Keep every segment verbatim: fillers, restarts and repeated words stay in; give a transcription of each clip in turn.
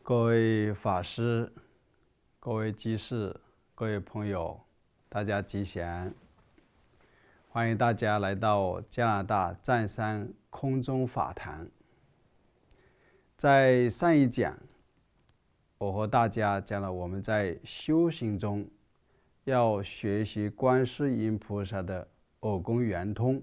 各位法师、各位居士、各位朋友，大家吉祥！欢迎大家来到加拿大湛山空中法堂。在上一讲，我和大家讲了我们在修行中要学习观世音菩萨的耳根圆通，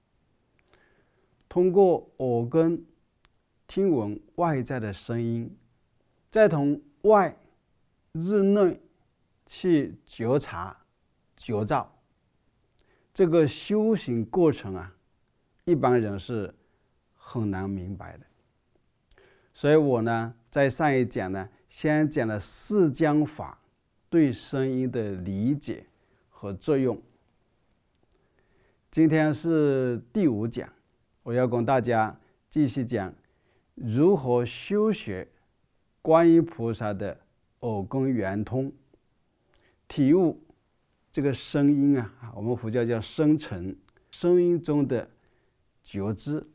通过耳根听闻外在的声音，再从外日内去觉察觉照。这个修行过程啊，一般人是很难明白的。所以我呢，在上一讲呢，先讲了四讲法对声音的理解和作用。今天是第五讲，我要跟大家继续讲如何修学观音菩萨的耳根圆通，体悟这个声音啊，我们佛教叫声尘，声音中的觉知。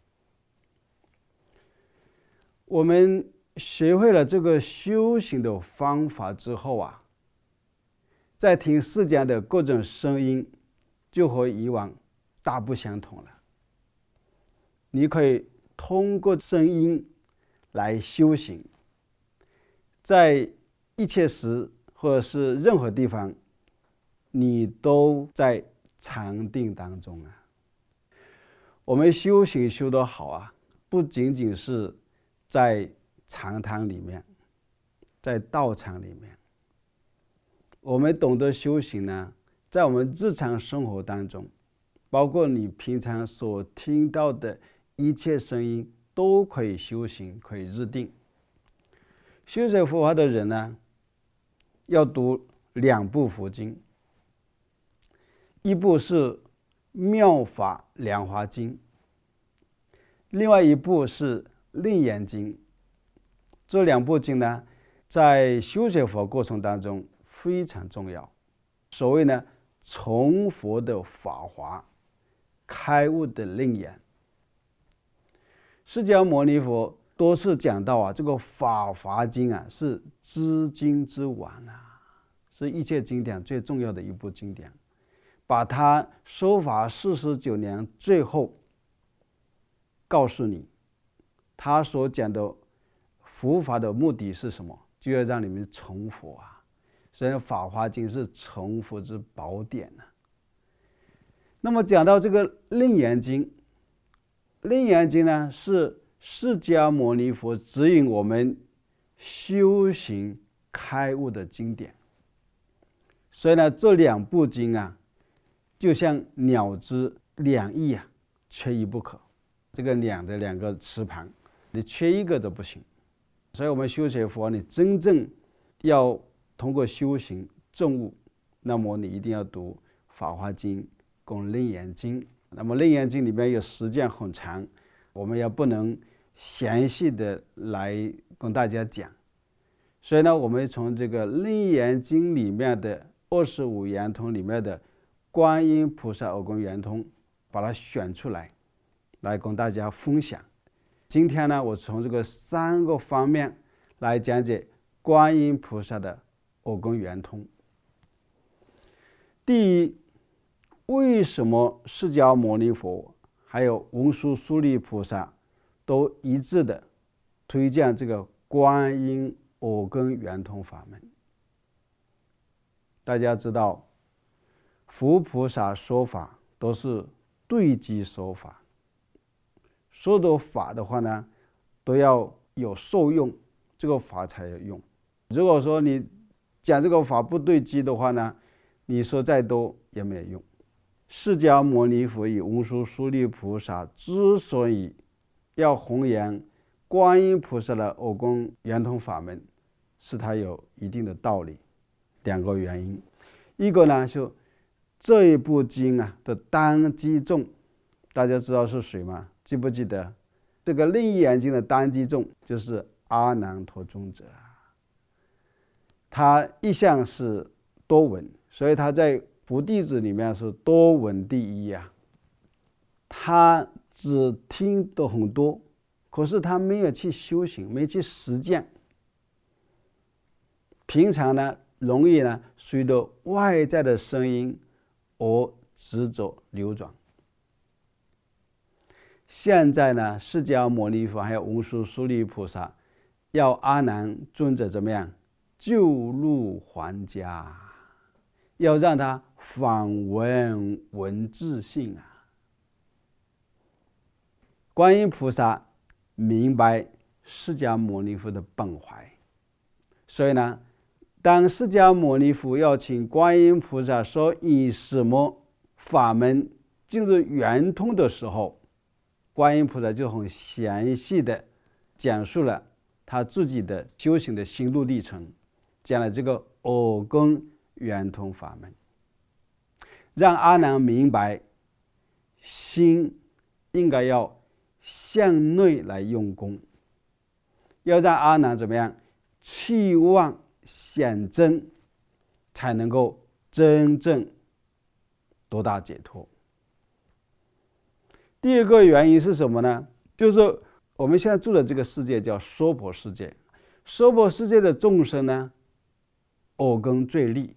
我们学会了这个修行的方法之后啊，再听世间的各种声音，就和以往大不相同了。你可以通过声音来修行，在一切时或者是任何地方，你都在禅定当中啊。我们修行修得好啊，不仅仅是在禅堂里面，在道场里面，我们懂得修行呢，在我们日常生活当中，包括你平常所听到的一切声音，都可以修行，可以入定。修学佛法的人呢，要读两部佛经，一部是《妙法莲华经》，另外一部是《楞严经》。这两部经呢，在修学佛过程当中非常重要。所谓呢，从佛的法华开悟的楞严。释迦牟尼佛多次讲到啊，这个《法华经》啊是知经之王啊，是一切经典最重要的一部经典。把它说法四十九年，最后告诉你，他所讲的佛法的目的是什么？就要让你们成佛啊！所以《法华经》是成佛之宝典啊。那么讲到这个《楞严经》，《楞严经》呢是释迦牟尼佛指引我们修行开悟的经典。所以呢，这两部经啊，就像鸟之两翼啊，缺一不可。这个两的两个翅膀，你缺一个都不行。所以我们修学佛，你真正要通过修行证悟，那么你一定要读《法华经》跟《楞严经》。那么《楞严经》里面有时间很长，我们也不能详细的来跟大家讲。所以呢，我们从这个《楞严经》里面的二十五圆通里面的观音菩萨耳根圆通，把它选出来，来跟大家分享。今天呢，我从这个三个方面来讲解观音菩萨的耳根圆通。第一，为什么释迦牟尼佛还有文殊师利菩萨都一致的推荐这个观音耳根圆通法门？大家知道，佛菩萨说法都是对机说法，说的法的话呢，都要有受用，这个法才有用。如果说你讲这个法不对机的话呢，你说再多也没有用。释迦牟尼佛与文殊师利菩萨之所以要弘扬观音菩萨的耳根圆通法门，是它有一定的道理。两个原因，一个呢是这一部经啊的当机众，大家知道是谁吗？记不记得？这个《楞严经》的当机众就是阿难陀尊者，他一向是多闻，所以他在佛弟子里面是多闻第一啊。他只听得很多，可是他没有去修行，没去实践。 平常呢容易呢随着外在的声音而执着流转。现在呢，释迦牟尼佛还有文殊师利菩萨要阿难尊者怎么样救入还家，要让他访闻闻自性啊。观音菩萨明白释迦牟尼佛的本怀，所以呢，当释迦牟尼佛要请观音菩萨说以什么法门进入圆通的时候，观音菩萨就很详细的讲述了他自己的修行的心路历程，讲了这个耳根圆通法门，让阿难明白心应该要向内来用功，要让阿难怎么样气妄显真，才能够真正得到解脱。第二个原因是什么呢？就是我们现在住的这个世界叫娑婆世界，娑婆世界的众生呢，耳根最利。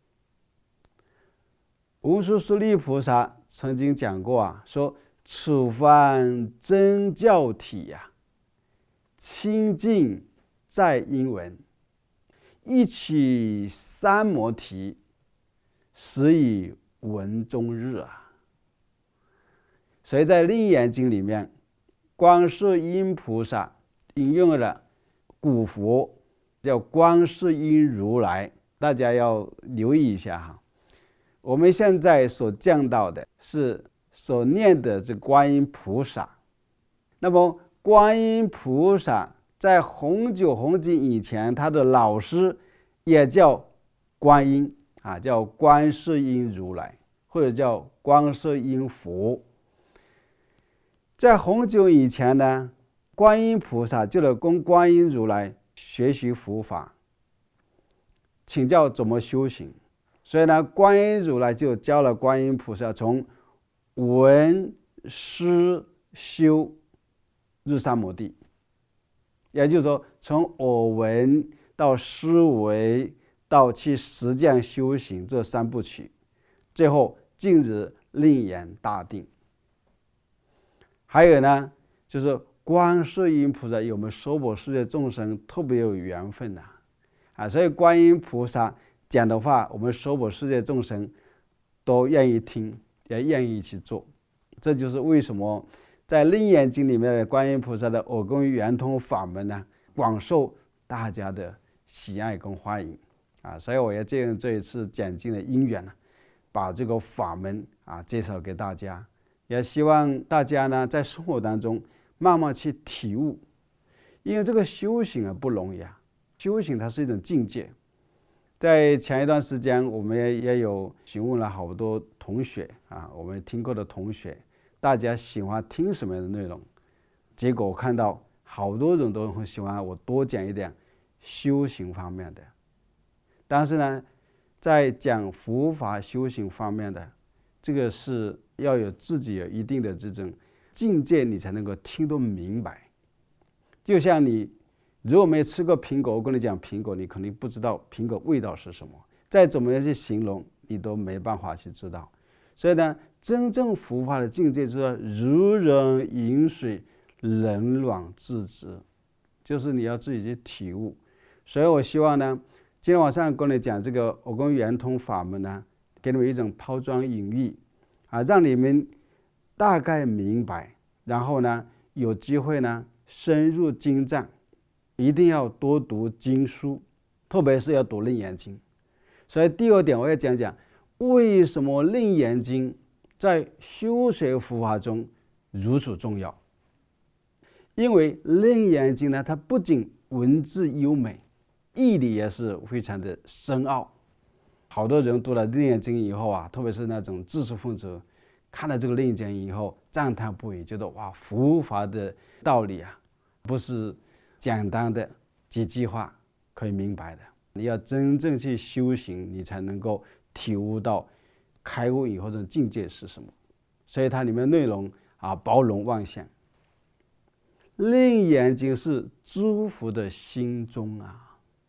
文殊师利菩萨曾经讲过啊，说此番真教体呀、啊，清净在音闻，一起三摩提，实以闻中日啊。所以在《楞严经》里面，观世音菩萨引用了古佛叫观世音如来，大家要留意一下哈。我们现在所讲到的是所念的这观音菩萨，那么观音菩萨在很久很久以前，他的老师也叫观音啊，叫观世音如来，或者叫观世音佛。在很久以前呢，观音菩萨就来跟观音如来学习佛法，请教怎么修行。所以呢，观音如来就教了观音菩萨从闻思修入三摩地，也就是说，从耳闻到思维到去实践修行这三部曲，最后进入楞严大定。还有呢，就是观世音菩萨有我们娑婆世界众生特别有缘分呐、啊，啊，所以观音菩萨讲的话，我们娑婆世界众生都愿意听，也愿意去做。这就是为什么在《楞严经》里面的观音菩萨的耳根圆通法门呢，广受大家的喜爱跟欢迎啊！所以我也借用这一次讲经的因缘呢，把这个法门啊介绍给大家。也希望大家呢在生活当中慢慢去体悟，因为这个修行啊不容易啊，修行它是一种境界。在前一段时间，我们也也有询问了好多同学啊，我们听过的同学，大家喜欢听什么样的内容？结果我看到好多人都很喜欢我多讲一点修行方面的，但是呢，在讲佛法修行方面的，这个是要有自己有一定的这种境界，你才能够听得明白。就像你如果没吃过苹果，我跟你讲苹果，你肯定不知道苹果味道是什么，再怎么样去形容，你都没办法去知道。所以呢，真正佛法的境界就是如人饮水，冷暖自知，就是你要自己去体悟。所以我希望呢，今天晚上跟你讲这个耳根圆通法门呢，给你们一种抛砖引玉啊，让你们大概明白，然后呢，有机会呢深入经藏，一定要多读经书，特别是要读楞严经。所以第二点，我要讲讲为什么楞严经在修学佛法中如此重要。因为楞严经呢，它不仅文字优美，义理也是非常的深奥。好多人读了楞严经以后啊，特别是那种知识分子，看了这个楞严经以后赞叹不已，觉得哇，佛法的道理啊，不是简单的几句话可以明白的。你要真正去修行，你才能够体悟到开悟以后的境界是什么。所以它里面内容啊，包容万象。楞严经是诸佛的心中啊，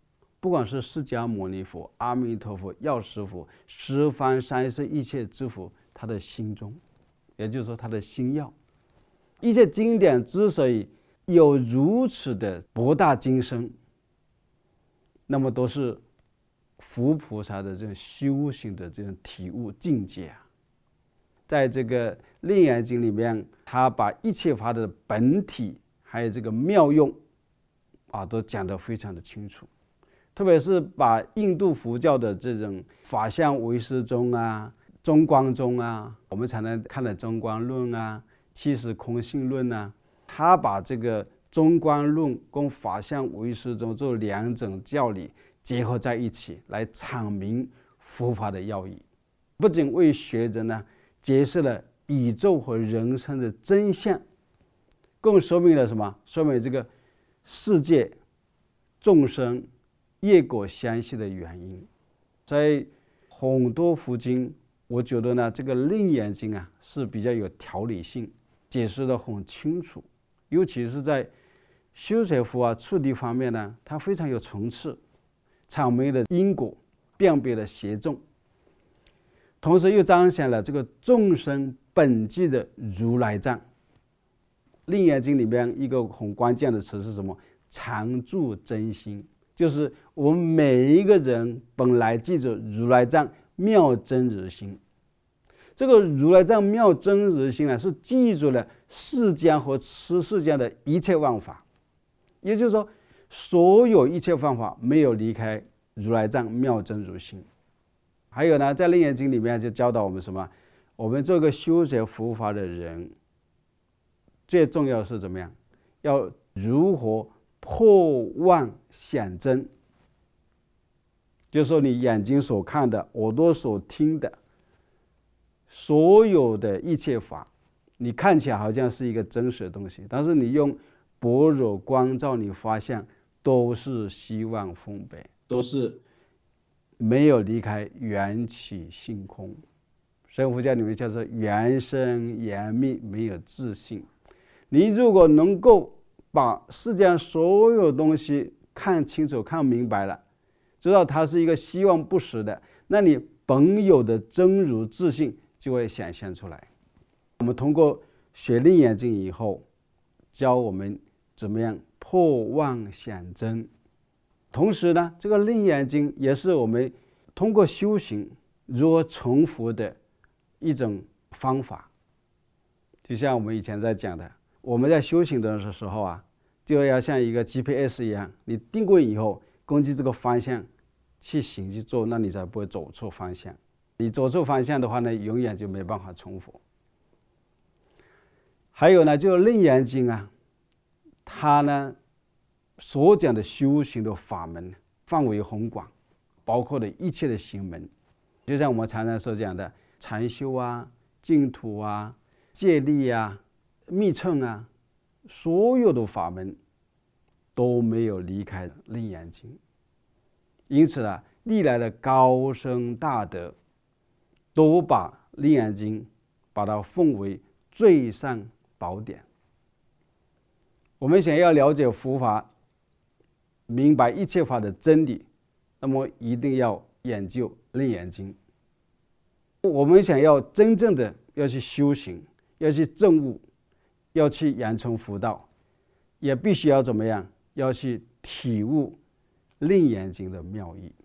不管是释迦牟尼佛、阿弥陀佛、药师佛、十方三世一切诸佛，他的心中，也就是说他的心要。一切经典之所以有如此的博大精深，那么都是佛菩萨的这种修行的这种体悟境界啊。在这个《楞严经》里面，他把一切法的本体还有这个妙用啊，都讲得非常的清楚。特别是把印度佛教的这种法相唯识宗啊、中观宗啊，我们常常看的中观论啊、七实空性论啊，他把这个中观论跟法相唯识宗这两种教理结合在一起，来阐明佛法的要义。不仅为学者呢解释了宇宙和人生的真相，更说明了什么？说明这个世界众生业果相续的原因。在很多佛经，我觉得呢，这个《楞严经》啊是比较有条理性，解释得很清楚。尤其是在修学佛啊、处理方面呢，它非常有层次，阐明了因果，辨别了邪众，同时又彰显了这个众生本具的如来藏。《楞严经》里面一个很关键的词是什么？常住真心，就是我们每一个人本来记住如来藏妙真如心。这个如来藏妙真如心呢，是记住了世间和此世间的一切万法，也就是说，所有一切万法没有离开如来藏妙真如心。还有呢，在《楞严经》里面就教导我们什么？我们做个修学佛法的人，最重要的是怎么样？要如何破妄显真？就是说，你眼睛所看的，耳朵所听的，所有的一切法，你看起来好像是一个真实的东西，但是你用般若光照，你发现都是虚妄分别，都是没有离开缘起性空。神佛教里面叫做缘生缘灭，没有自性。你如果能够把世界上所有东西看清楚、看明白了，知道它是一个虚妄不实的，那你本有的真如自性就会显现出来。我们通过学楞严经以后，教我们怎么样破妄显真。同时呢，这个楞严经也是我们通过修行如何成佛的一种方法。就像我们以前在讲的，我们在修行的时候啊，就要像一个 G P S 一样，你定位以后，根据这个方向去行去做，那你才不会走错方向。你走错方向的话呢，永远就没办法成佛。还有呢，就是《楞严经》啊，它呢所讲的修行的法门范围很广，包括了一切的行门，就像我们常常所讲的禅修啊、净土啊、戒律啊、密乘啊，所有的法门都没有离开《楞严经》。因此呢，历来的高僧大德都把《楞严经》把它奉为最上宝典。我们想要了解佛法，明白一切法的真理，那么一定要研究《楞严经》。我们想要真正的要去修行，要去证悟，要去养成佛道，也必须要怎么样？要去体悟《楞严经》的妙义。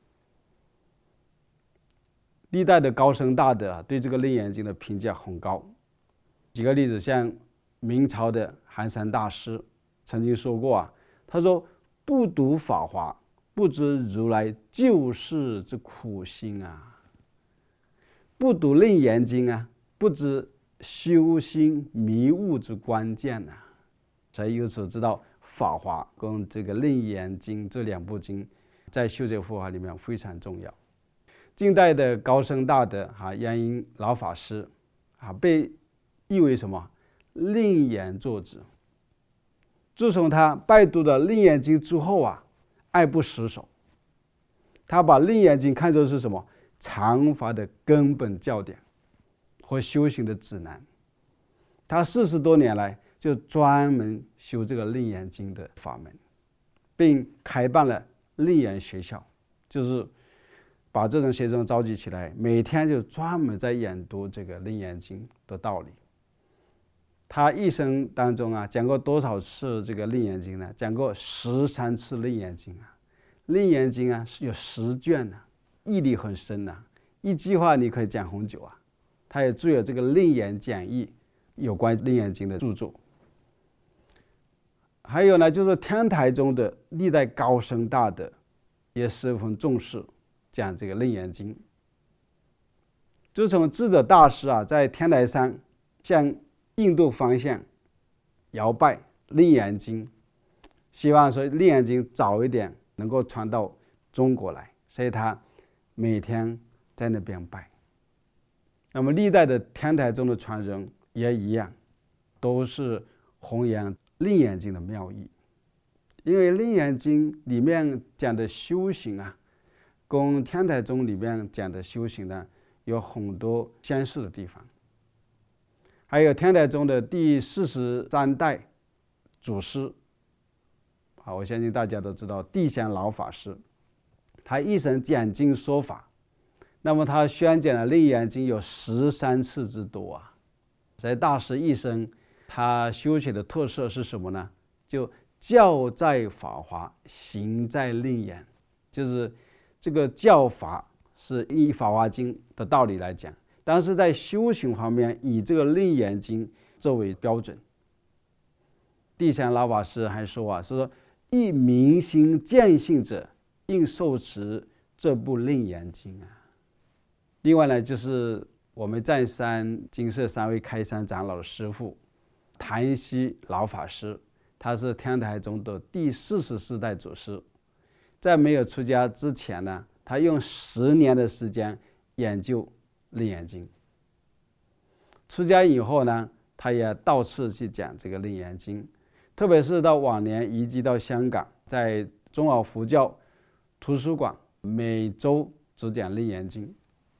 历代的高僧大德啊，对这个《楞严经》的评价很高。举个例子，像明朝的寒山大师曾经说过啊，他说：“不读法华，不知如来救世之苦心啊；不读楞严经啊，不知修心迷悟之关键啊。”所以由此知道，法华跟这个楞严经这两部经在修学佛法里面非常重要。近代的高僧大德啊，杨英老法师啊，被誉为什么楞严作者。自从他拜读了楞严经之后啊，爱不释手。他把楞严经看作是什么禅法的根本教典和修行的指南。他四十多年来就专门修这个楞严经的法门，并开办了楞严学校，就是把这种学生召集起来，每天就专门在研读这个楞严经的道理。他一生当中啊，讲过多少次这个楞严经呢？讲过十三次楞严经啊。楞严经啊是有十卷的、啊，义理很深的、啊，一句话你可以讲很久啊。他也著有这个楞严讲义，有关楞严经的著作。还有呢，就是天台中的历代高僧大德也十分重视讲这个楞严经。自从智者大师啊在天台山向印度方向摇拜楞严经，希望说楞严经早一点能够传到中国来，所以他每天在那边拜。那么历代的天台宗的传人也一样，都是弘扬楞严经的妙义。因为楞严经里面讲的修行啊，跟天台宗里面讲的修行呢有很多相似的地方。还有天台宗的第四十三代祖师，啊，我相信大家都知道地降老法师，他一生讲经说法，那么他宣讲的楞严经有十三次之多啊。所以大师一生他修学的特色是什么呢？就教在法华，行在楞严，就是这个教法是以法华经的道理来讲，但是在修行方面以这个楞严经作为标准。地降老法师还说啊，是说一明心见性者，应受持这部楞严经啊。另外呢，就是我们湛山精舍三位开山长老的师父谭希老法师，他是天台宗的第四十四代祖师。在没有出家之前呢，他用十年的时间研究楞严经。出家以后呢，他也到处去讲这个楞严经，特别是到晚年移居到香港，在中华佛教图书馆每周只讲楞严经。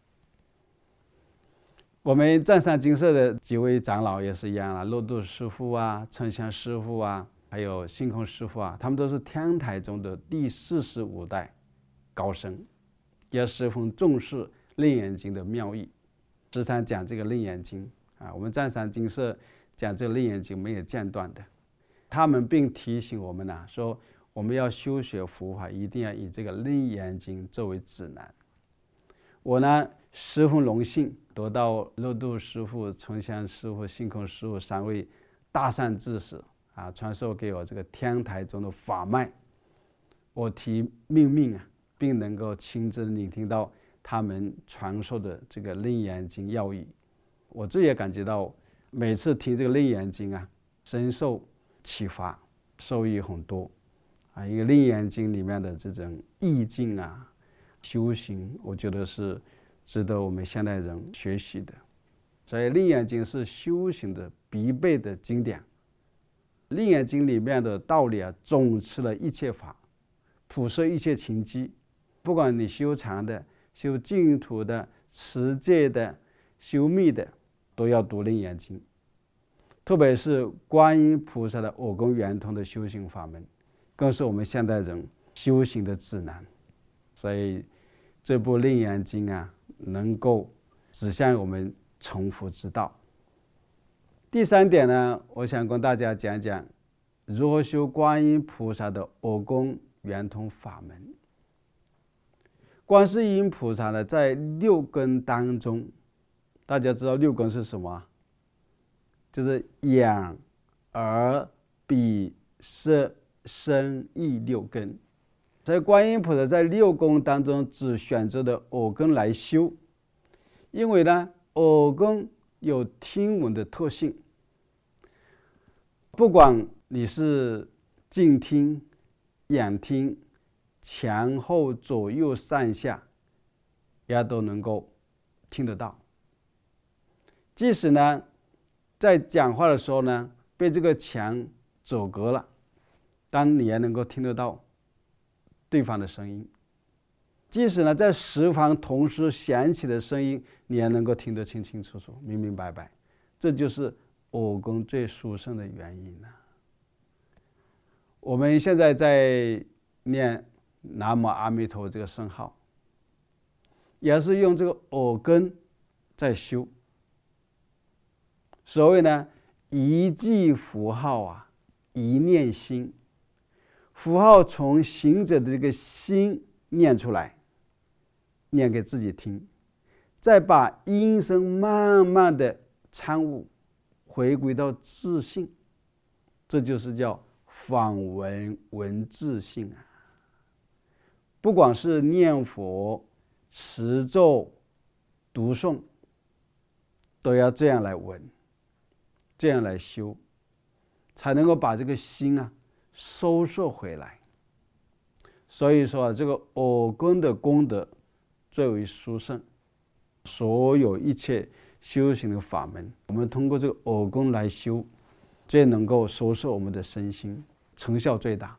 我们湛山精舍的几位长老也是一样啊，乐度师父啊、春香师父啊，还有星空师父啊，他们都是天台宗的第四十五代高僧，也十分重视楞严经的妙义，时常讲这个楞严经啊。我们湛山精舍讲这个楞严经没有间断的。他们并提醒我们呢、啊，说我们要修学佛法，一定要以这个楞严经作为指南。我呢十分荣幸得到乐度师父、春香师父、星空师父三位大善知识啊，传授给我这个天台宗的法脉。我提命命啊，并能够亲自聆听到他们传授的这个楞严经要义。我自己也感觉到，每次听这个楞严经啊，深受启发，受益很多啊。因为楞严经里面的这种意境啊、修行，我觉得是值得我们现代人学习的。所以楞严经是修行的必备的经典。楞严经里面的道理啊，总持了一切法，普摄一切情机。不管你修禅的、修净土的、持戒的、修密的，都要读楞严经。特别是观音菩萨的我根圆通的修行法门，更是我们现代人修行的指南。所以这部楞严经啊，能够指向我们成佛之道。第三点呢，我想跟大家讲讲如何修观音菩萨的我根圆通法门。观世音菩萨呢，在六根当中，大家知道六根是什么？就是眼、耳、鼻、舌、身、意六根。所以观音菩萨在六根当中只选择的耳根来修，因为呢，耳根有听闻的特性，不管你是静听、仰听、前后左右上下，也都能够听得到。即使呢，在讲话的时候呢，被这个墙阻隔了，但你也能够听得到对方的声音。即使呢，在十方同时响起的声音，你也能够听得清清楚楚、明明白白。这就是耳根最殊胜的原因了。我们现在在念南无阿弥陀这个圣号，也是用这个耳根在修。所谓呢，一记符号啊，一念心。符号从行者的这个心念出来，念给自己听，再把音声慢慢的参悟，回归到自性，这就是叫访闻闻自性啊。不管是念佛、持咒、读诵，都要这样来闻，这样来修，才能够把这个心啊收摄回来。所以说、啊、这个耳根的功德最为殊胜。所有一切修行的法门，我们通过这个耳根来修，最能够收摄我们的身心，成效最大。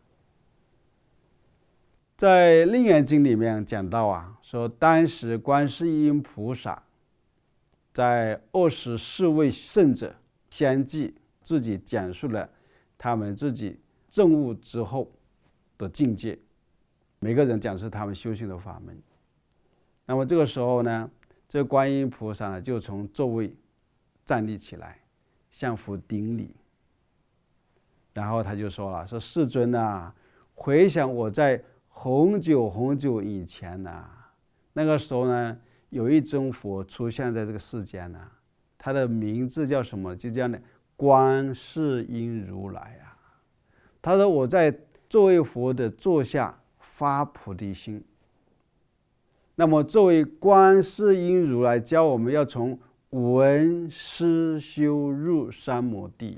在《楞严经》里面讲到啊，说当时观世音菩萨在二十四位圣者相继自己讲述了他们自己证悟之后的境界，每个人讲述他们修行的法门。那么这个时候呢，这个观音菩萨呢就从座位站立起来，向佛顶礼，然后他就说了，说世尊啊，回想我在很久很久以前呢、啊，那个时候呢，有一尊佛出现在这个世间呢、啊，他的名字叫什么？就叫呢观世音如来啊。他说我在作为佛的座下发菩提心。那么作为观世音如来教我们要从闻思修入三摩地，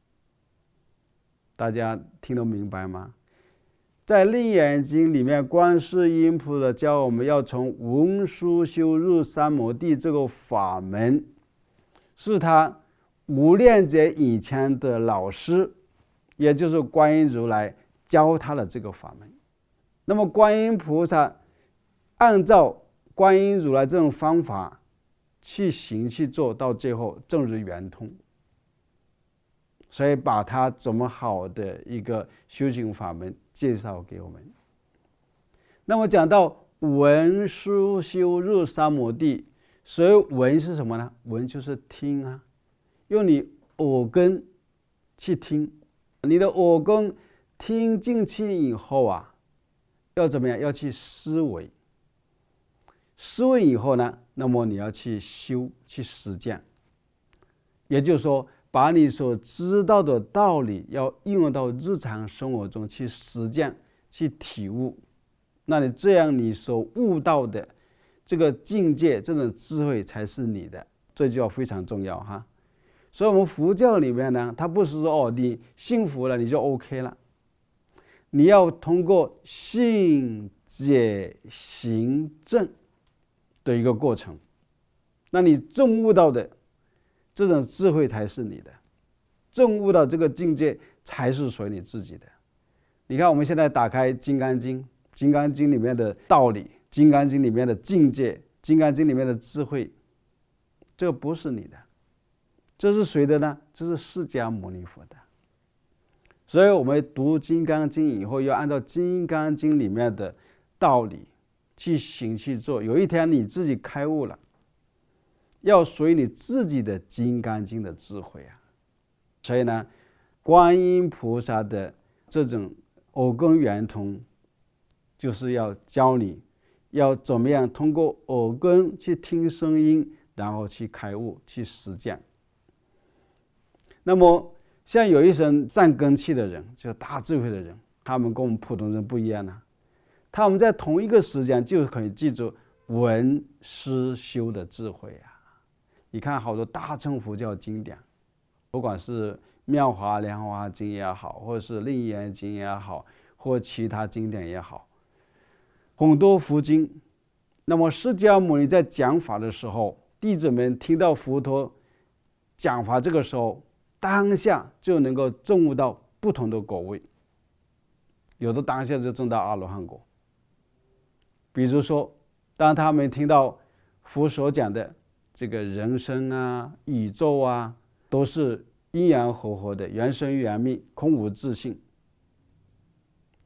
大家听得明白吗？在《楞严经》里面，观世音菩萨教我们要从闻思修入三摩地这个法门，是他无量劫以前的老师，也就是观音如来教他的这个法门。那么观音菩萨按照观音如来这种方法去行去做，到最后正是圆通。所以把他这么好的一个修行法门介绍给我们。那么讲到闻思修入三摩地，所以闻是什么呢？闻就是听啊，用你耳根去听，你的耳根听进去以后啊，要怎么样？要去思维，思维以后呢，那么你要去修，去实践。也就是说，把你所知道的道理要应用到日常生活中去实践，去体悟。那你这样你所悟到的这个境界，这种智慧才是你的，这就非常重要哈。所以我们佛教里面呢，它不是说哦，你信佛了你就 OK 了，你要通过信解行证的一个过程，那你证悟到的这种智慧才是你的，证悟到这个境界才是属于你自己的。你看我们现在打开《金刚经》，《金刚经》里面的道理，《金刚经》里面的境界，《金刚经》里面的智慧，这个不是你的，这是谁的呢？这是释迦牟尼佛的。所以我们读《金刚经》以后，要按照《金刚经》里面的道理去行去做。有一天你自己开悟了，要属于你自己的《金刚经》的智慧啊。所以呢，观音菩萨的这种耳根圆通，就是要教你要怎么样通过耳根去听声音，然后去开悟，去实践。那么像有一些善根器的人，就是大智慧的人，他们跟我们普通人不一样啊。他们在同一个时间就可以记住闻思修的智慧啊。你看好多大乘佛教经典，不管是妙华莲华经也好，或者是楞严经也好，或其他经典也好，很多佛经，那么释迦牟尼在讲法的时候，弟子们听到佛陀讲法，这个时候当下就能够证悟到不同的果位，有的当下就证到阿罗汉果。比如说当他们听到佛所讲的这个人生啊、宇宙啊，都是因缘和合的，缘生缘灭，空无自性，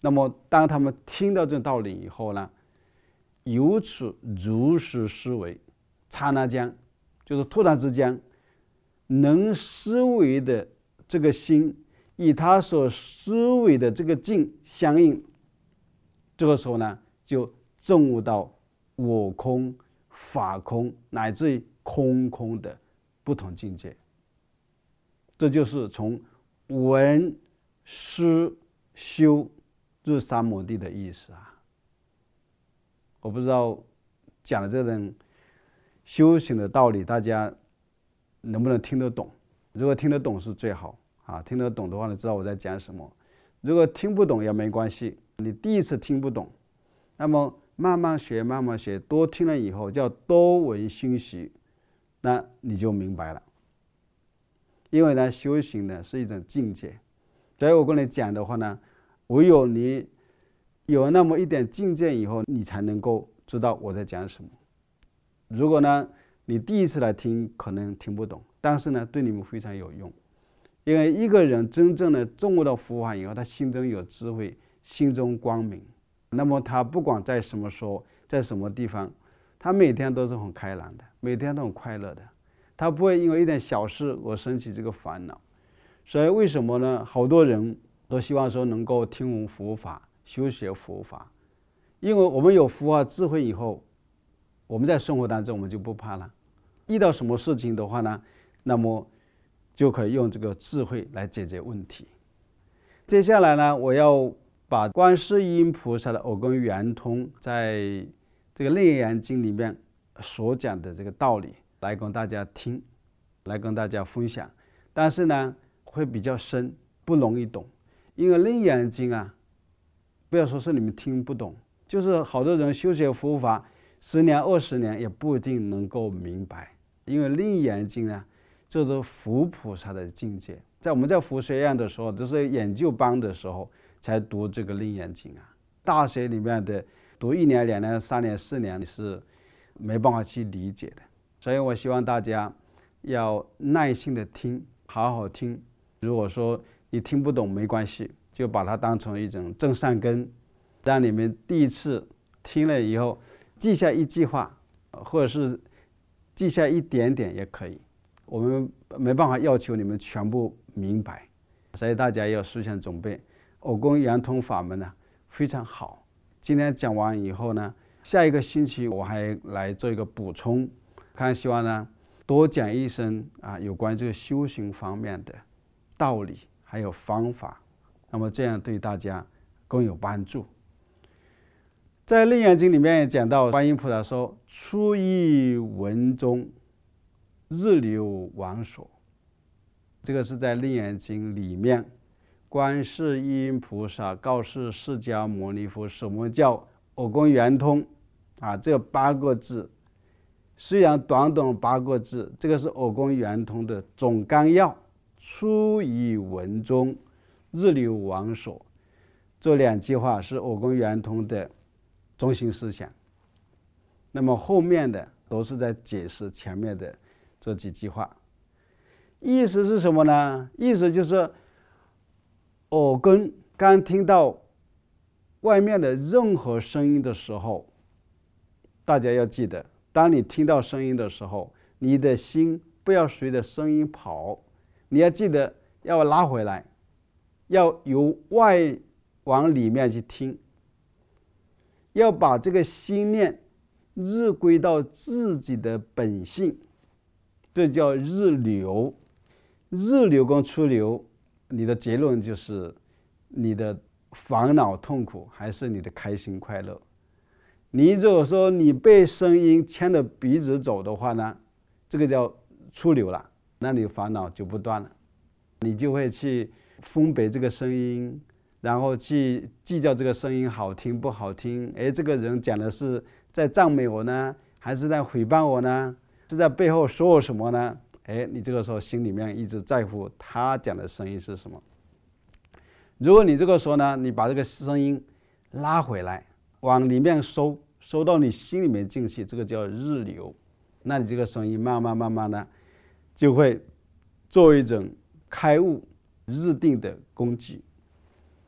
那么当他们听到这个道理以后呢，由此如实思维，刹那间就是突然之间，能思维的这个心与他所思维的这个境相应，这个时候呢就证悟到我空、法空乃至于空空的不同境界。这就是从闻思修入三摩地的意思啊。我不知道讲的这种修行的道理大家能不能听得懂，如果听得懂是最好啊，听得懂的话呢，知道我在讲什么。如果听不懂也没关系，你第一次听不懂，那么慢慢学慢慢学，多听了以后叫多闻熏习，那你就明白了。因为呢，修行呢是一种境界，所以我跟你讲的话呢，唯有你有那么一点境界以后，你才能够知道我在讲什么。如果呢你第一次来听可能听不懂，但是呢对你们非常有用。因为一个人真正的证悟到佛法以后，他心中有智慧，心中光明，那么他不管在什么时候，在什么地方，他每天都是很开朗的，每天都很快乐的，他不会因为一点小事而生起这个烦恼。所以为什么呢？好多人都希望说能够听闻佛法，修学佛法，因为我们有佛法智慧以后，我们在生活当中我们就不怕了，遇到什么事情的话呢，那么就可以用这个智慧来解决问题。接下来呢，我要把观世音菩萨的偶根圆通在这个《楞严经》里面所讲的这个道理来跟大家听，来跟大家分享。但是呢会比较深，不容易懂，因为《楞严经》啊，不要说是你们听不懂，就是好多人修学佛法十年二十年也不一定能够明白。因为《楞严经》呢就是佛菩萨的境界，在我们在佛学院的时候，都是研究班的时候才读这个《楞严经》啊。大学里面的读一年、两年、三年、四年，你是没办法去理解的。所以我希望大家要耐心的听，好好听。如果说你听不懂没关系，就把它当成一种正善根，让你们第一次听了以后记下一句话，或者是记下一点点也可以。我们没办法要求你们全部明白，所以大家要事先准备。偶根圆通法门呢非常好，今天讲完以后呢，下一个星期我还来做一个补充，看希望呢多讲一声啊有关这个修行方面的道理还有方法，那么这样对大家更有帮助。在《楞严经》里面也讲到，观音菩萨说：“初一闻中，日流往所。”这个是在《楞严经》里面，观世音菩萨告诉释迦牟尼佛什么叫偶根圆通啊？这八个字虽然短短八个字，这个是偶根圆通的总纲要。初一闻中，日流往所，这两句话是偶根圆通的中心思想。那么后面的都是在解释前面的这几句话。意思是什么呢？意思就是耳根刚听到外面的任何声音的时候，大家要记得，当你听到声音的时候，你的心不要随着声音跑，你要记得要拉回来，要由外往里面去听，要把这个心念日归到自己的本性，这叫日流。日流跟出流，你的结论就是你的烦恼痛苦还是你的开心快乐。你如果说你被声音牵着鼻子走的话呢，这个叫出流了，那你烦恼就不断了，你就会去分别这个声音，然后去计较这个声音好听不好听。诶，这个人讲的是在赞美我呢，还是在毁谤我呢？是在背后说我什么呢？哎，你这个时候心里面一直在乎他讲的声音是什么。如果你这个时候呢，你把这个声音拉回来，往里面收，收到你心里面进去，这个叫日流。那你这个声音慢慢慢慢呢，就会做一种开悟日定的工具。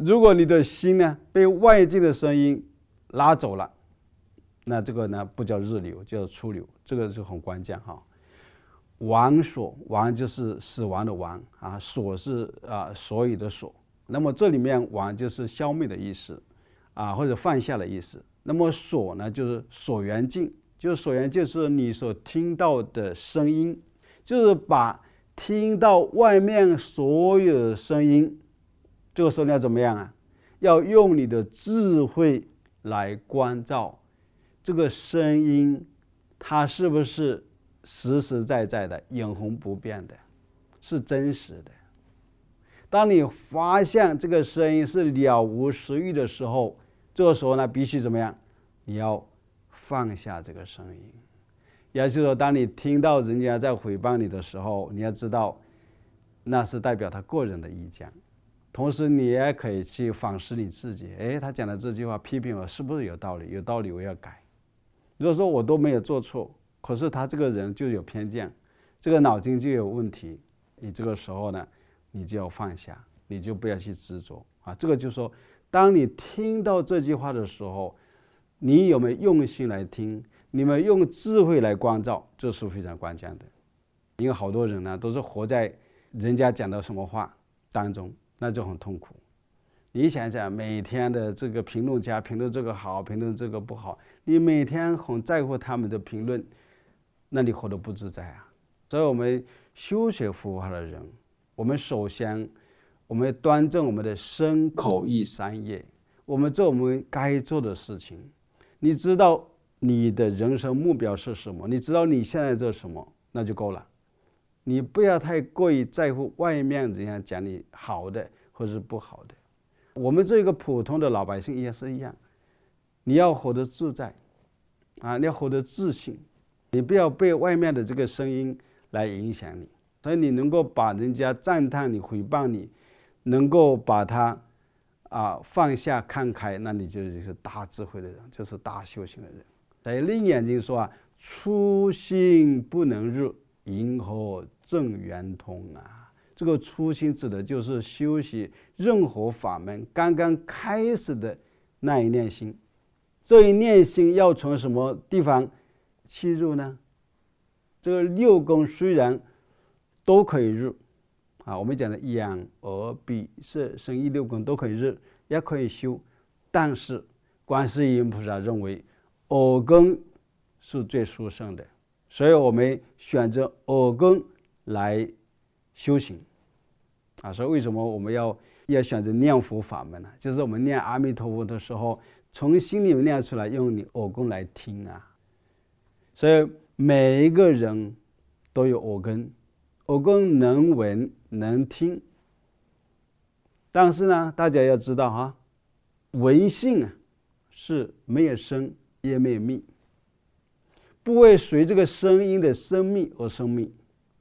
如果你的心呢被外界的声音拉走了，那这个呢不叫日流，叫出流，这个是很关键哈。亡所，亡就是死亡的亡啊，所是啊所有的所。那么这里面亡就是消灭的意思啊，或者放下的意思。那么所呢，就是所缘境，就是所缘就是你所听到的声音，就是把听到外面所有的声音，这个时候你要怎么样啊？要用你的智慧来关照这个声音，它是不是实实在在的、永恒不变的，是真实的。当你发现这个声音是了无实域的时候，这个时候呢，必须怎么样？你要放下这个声音。也就是说，当你听到人家在诽谤你的时候，你要知道，那是代表他个人的意见。同时，你也可以去反思你自己。哎，他讲的这句话批评我，是不是有道理？有道理，我要改。如果说我都没有做错，可是他这个人就有偏见，这个脑筋就有问题，你这个时候呢，你就要放下，你就不要去执着啊。这个就是说，当你听到这句话的时候，你有没有用心来听？你们用智慧来关照，这是非常关键的。因为好多人呢，都是活在人家讲的什么话当中，那就很痛苦。你想想，每天的这个评论家评论这个好，评论这个不好，你每天很在乎他们的评论，那你活得不自在啊。所以我们修学佛法的人，我们首先我们端正我们的身口意三业，我们做我们该做的事情。你知道你的人生目标是什么，你知道你现在做什么，那就够了。你不要太过于在乎外面人家讲你好的或是不好的。我们这个普通的老百姓也是一样，你要活得自在啊，你要活得自信，你不要被外面的这个声音来影响你。所以你能够把人家赞叹你、诽谤你，能够把它啊放下看开，那你就是大智慧的人，就是大修行的人。在另眼睛说啊，初心不能入，因何正圆通啊？这个初心指的就是修习任何法门刚刚开始的那一念心。这一念心要从什么地方切入呢？这个六根虽然都可以入啊，我们讲的眼耳鼻舌身意六根都可以入，也可以修，但是观世音菩萨认为耳根是最殊胜的，所以我们选择耳根来修行啊。所以为什么我们要要选择念佛法门呢？就是我们念阿弥陀佛的时候，从心里面念出来，用你耳根来听啊。所以每一个人都有耳根，耳根能闻能听。但是呢，大家要知道哈，闻性啊是没有生也没有灭，不会随这个声音的生灭而生灭，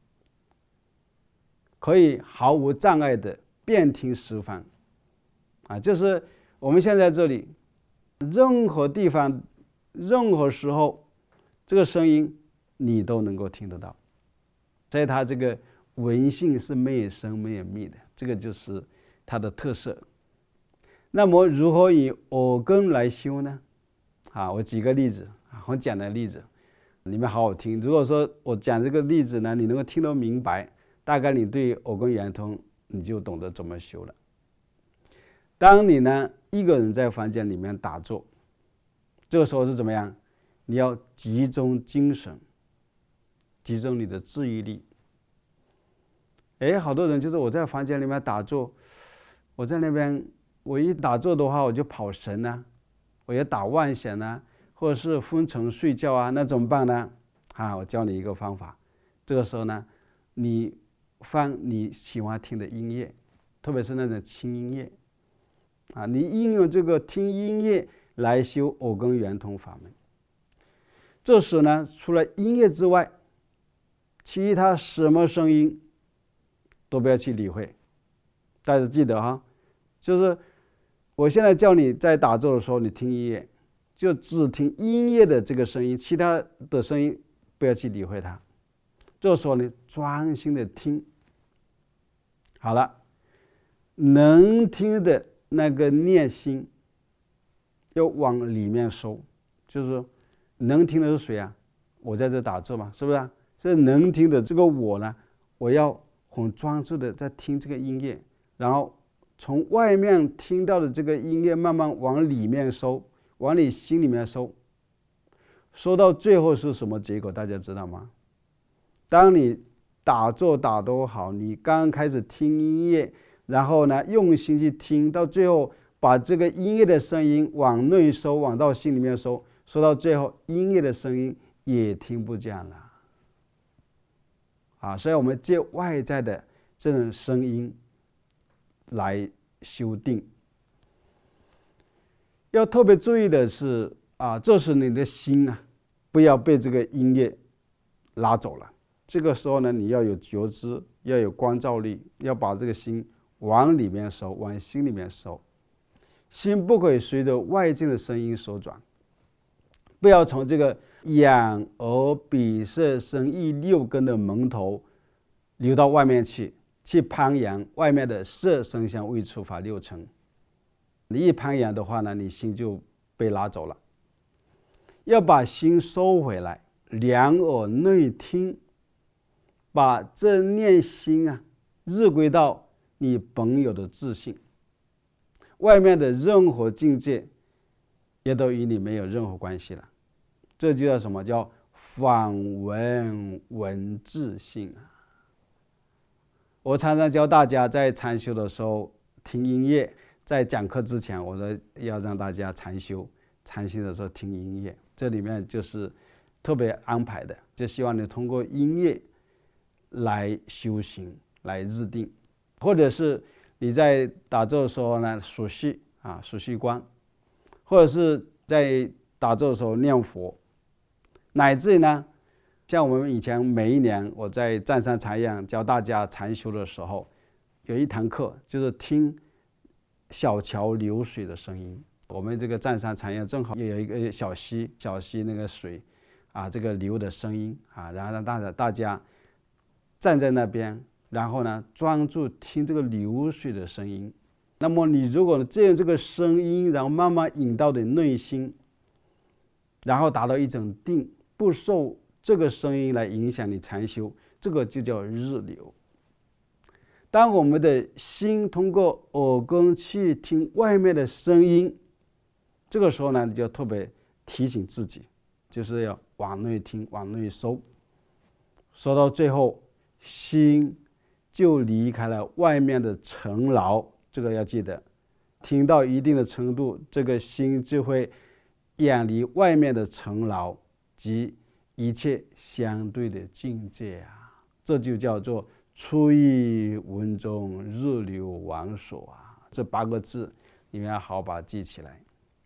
可以毫无障碍的遍听十方啊。就是我们现在这里，任何地方任何时候这个声音你都能够听得到，所以它这个闻性是没有生没有灭的，这个就是它的特色。那么如何以耳根来修呢？啊，我举个例子，很简单的例子，你们好好听。如果说我讲这个例子呢，你能够听得明白，大概你对耳根圆通你就懂得怎么修了。当你呢一个人在房间里面打坐，这个时候是怎么样？你要集中精神，集中你的注意力。哎，好多人就是我在房间里面打坐，我在那边，我一打坐的话，我就跑神啊，我也打妄想啊，或者是昏沉睡觉啊，那怎么办呢？啊，我教你一个方法。这个时候呢，你放你喜欢听的音乐，特别是那种轻音乐啊，你应用这个听音乐来修耳根圆通法门。这时呢，除了音乐之外，其他什么声音都不要去理会。大家记得哈，就是我现在叫你在打坐的时候，你听音乐，就只听音乐的这个声音，其他的声音不要去理会它。这时候你专心的听。好了，能听的那个念心要往里面收，就是能听的是谁啊？我在这打坐嘛，是不是啊？这能听的这个我呢，我要很专注的在听这个音乐，然后从外面听到的这个音乐慢慢往里面收，往你心里面收，收到最后是什么结果？大家知道吗？当你打坐打得好，你刚开始听音乐，然后呢用心去听，到最后把这个音乐的声音往内收，往到心里面收，收到最后音乐的声音也听不见了啊！所以我们借外在的这种声音来修定。要特别注意的是啊，这时你的心啊，不要被这个音乐拉走了。这个时候呢，你要有觉知，要有观照力，要把这个心往里面收，往心里面收。心不可以随着外境的声音所转，不要从这个眼耳鼻舌身意六根的门头流到外面去，去攀岩外面的色声香味触法六尘。你一攀岩的话呢，你心就被拉走了。要把心收回来，两耳内听，把这念心啊日归到你本有的自性，外面的任何境界也都与你没有任何关系了。这就叫什么？叫反闻闻自性啊！我常常教大家在禅修的时候听音乐，在讲课之前，我说要让大家禅修，禅修的时候听音乐，这里面就是特别安排的，就希望你通过音乐来修行，来日定，或者是你在打坐的时候呢，数息啊，数息观，或者是在打坐的时候念佛，乃至于呢，像我们以前每一年我在湛山禅院教大家禅修的时候，有一堂课就是听小桥流水的声音。我们这个湛山禅院正好也有一个小溪，小溪那个水啊，这个流的声音啊，然后让大家大家站在那边，然后呢专注听这个流水的声音。那么你如果借用这个声音，然后慢慢引到你内心，然后达到一种定，不受这个声音来影响你禅修，这个就叫日流。当我们的心通过耳根去听外面的声音，这个时候呢，你就特别提醒自己，就是要往内听，往内收，收到最后，心就离开了外面的尘劳。这个要记得，听到一定的程度，这个心就会远离外面的尘劳及一切相对的境界啊，这就叫做出于文中日流往所啊。这八个字你们要好好把它记起来。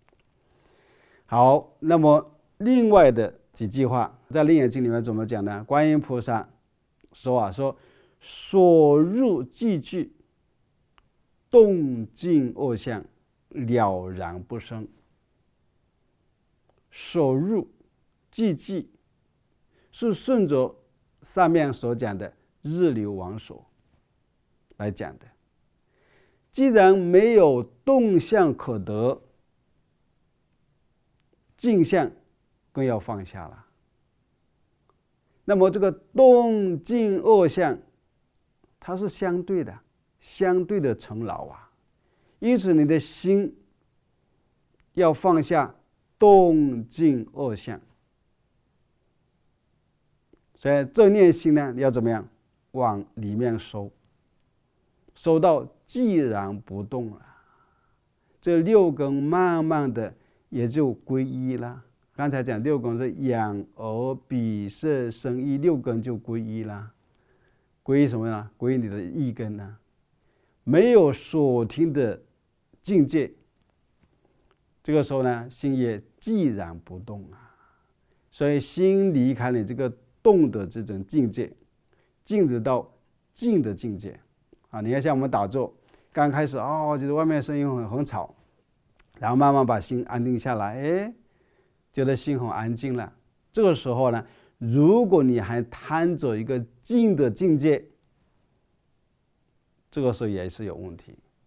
好，那么另外的几句话在《楞严经》里面怎么讲呢？观音菩萨说啊，说所入即具，动静恶相了然不生。所入即具是顺着上面所讲的日流往所来讲的。既然没有动向可得，静相更要放下了。那么这个动静恶相它是相对的，相对的尘劳啊，因此你的心要放下动静恶相。所以这念心呢，你要怎么样？往里面收，收到寂然不动了，这六根慢慢的也就归一了。刚才讲六根是眼耳鼻舌身意，六根就归一了。归一什么呢？归你的意根呢？没有所听的境界，这个时候呢，心也寂然不动啊。所以心离开你这个动的这种境界，进入到静的境界啊。你看像我们打坐，刚开始哦，觉得外面声音很很吵，然后慢慢把心安定下来，哎，觉得心很安静了。这个时候呢，如果你还贪着一个静的境界，这个时候也是有问题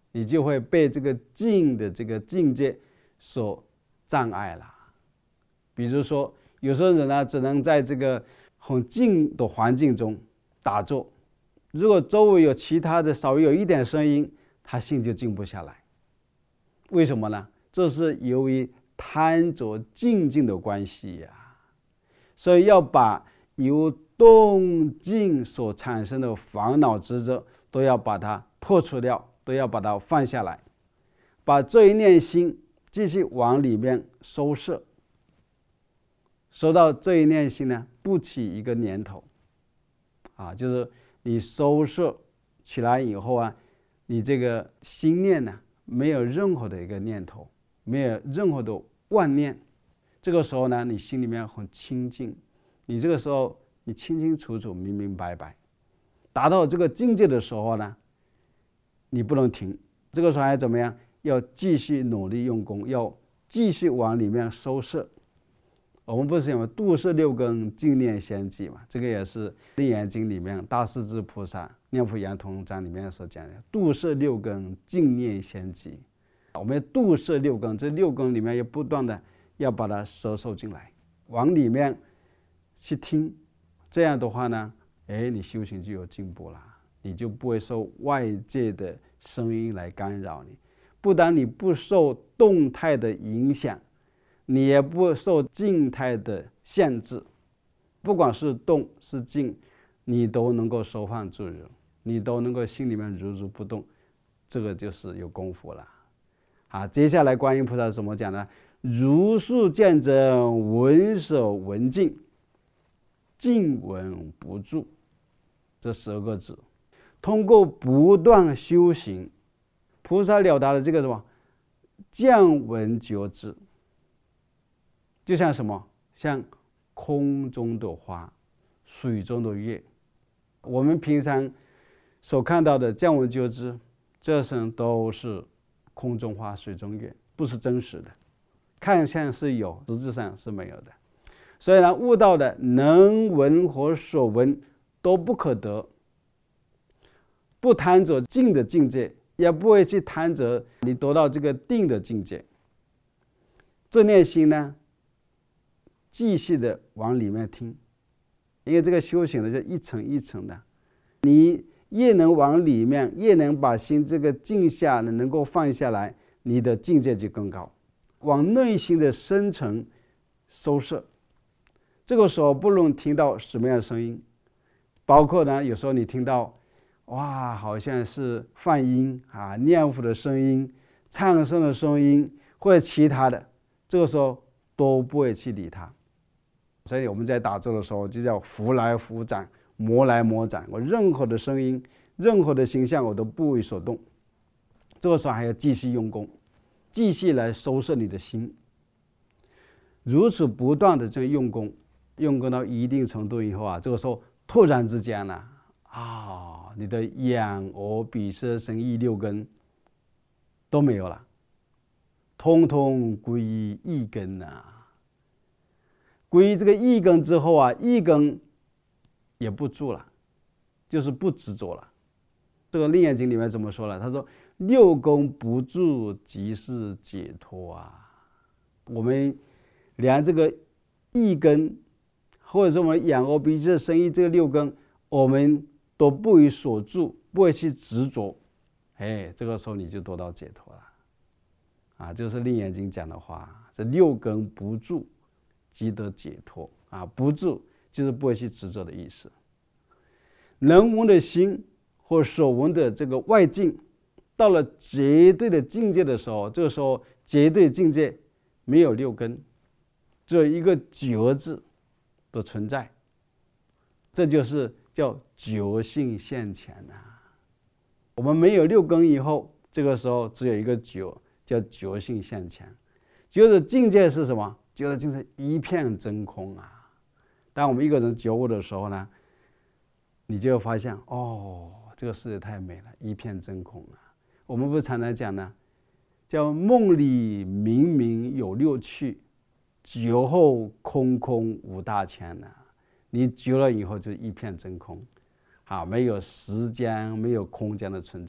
你就会被这个静的这个境界所障碍了。比如说有些人呢，只能在这个很静的环境中打坐，如果周围有其他的稍微有一点声音，他心就静不下来。为什么呢？这是由于贪着静静的关系呀、啊。所以要把由动静所产生的烦恼执着都要把它破除掉，都要把它放下来，把这一念心继续往里面收摄，收到这一念心呢，不起一个念头啊，就是你收摄起来以后啊，你这个心念呢，没有任何的一个念头，没有任何的妄念，这个时候呢，你心里面很清净，你这个时候你清清楚楚、明明白白，达到这个境界的时候呢，你不能停，这个时候还怎么样？要继续努力用功，要继续往里面收摄。我们不是讲度摄六根，净念先记嘛？这个也是《楞严经》里面大势至菩萨《念佛圆通章》里面所讲的，度摄六根，净念先记。我们要度摄六根，这六根里面要不断的要把它摄受进来，往里面去听。这样的话呢，哎，你修行就有进步了，你就不会受外界的声音来干扰你。不但你不受动态的影响，你也不受静态的限制，不管是动是静，你都能够收放自如，你都能够心里面如如不动，这个就是有功夫了。啊，接下来观音菩萨怎么讲呢？如数见真，闻手闻静，静闻不住，这十二个字，通过不断修行，菩萨了达的这个什么见闻觉知，就像什么？像空中的花，水中的月。我们平常所看到的见闻觉知，这些都是空中花、水中月，不是真实的。看相是有，实质上是没有的。所以呢，悟道的能闻和所闻都不可得，不贪着静的境界，也不会去贪着你得到这个定的境界。这念心呢，继续的往里面听，因为这个修行的就一层一层的，你越能往里面，越能把心这个静下能够放下来，你的境界就更高，往内心的深层收摄。这个时候不论听到什么样的声音，包括呢，有时候你听到哇，好像是梵音啊、念佛的声音、唱诵的声音，或者其他的，这个时候都不会去理它。所以我们在打坐的时候，就叫拂来拂掌，摩来摩掌。我任何的声音、任何的形象，我都不为所动。这个时候还要继续用功，继续来收摄你的心。如此不断的这样用功，用功到一定程度以后啊，这个时候突然之间呢、啊，啊，你的眼、耳、鼻、舌、身、意六根都没有了，通通归于一根啊。归于这个一根之后啊，一根也不住了，就是不执着了。这个《楞严经》里面怎么说了？他说：“六根不住，即是解脱啊。”我们连这个一根，或者说我们眼、耳、鼻、舌、身、意这个六根，我们都不为所住，不会去执着。哎，这个时候你就得到解脱了。啊，这是《楞严经》讲的话，这六根不住，即得解脱啊！不住就是不会去执着的意思。能闻的心或所闻的这个外境，到了绝对的境界的时候，这个时候绝对境界没有六根，只有一个觉字的存在，这就是叫觉性现前啊。我们没有六根以后，这个时候只有一个觉，叫觉性现前。觉的境界是什么？觉得就是一片真空啊！当我们一个人觉悟的时候呢，你就会发现，哦，这个世界太美了，一片真空啊！我们不是常常讲呢，叫梦里明明有六趣，觉后空空无大千呢、啊。你觉了以后就一片真空，啊，没有时间，没有空间的存在，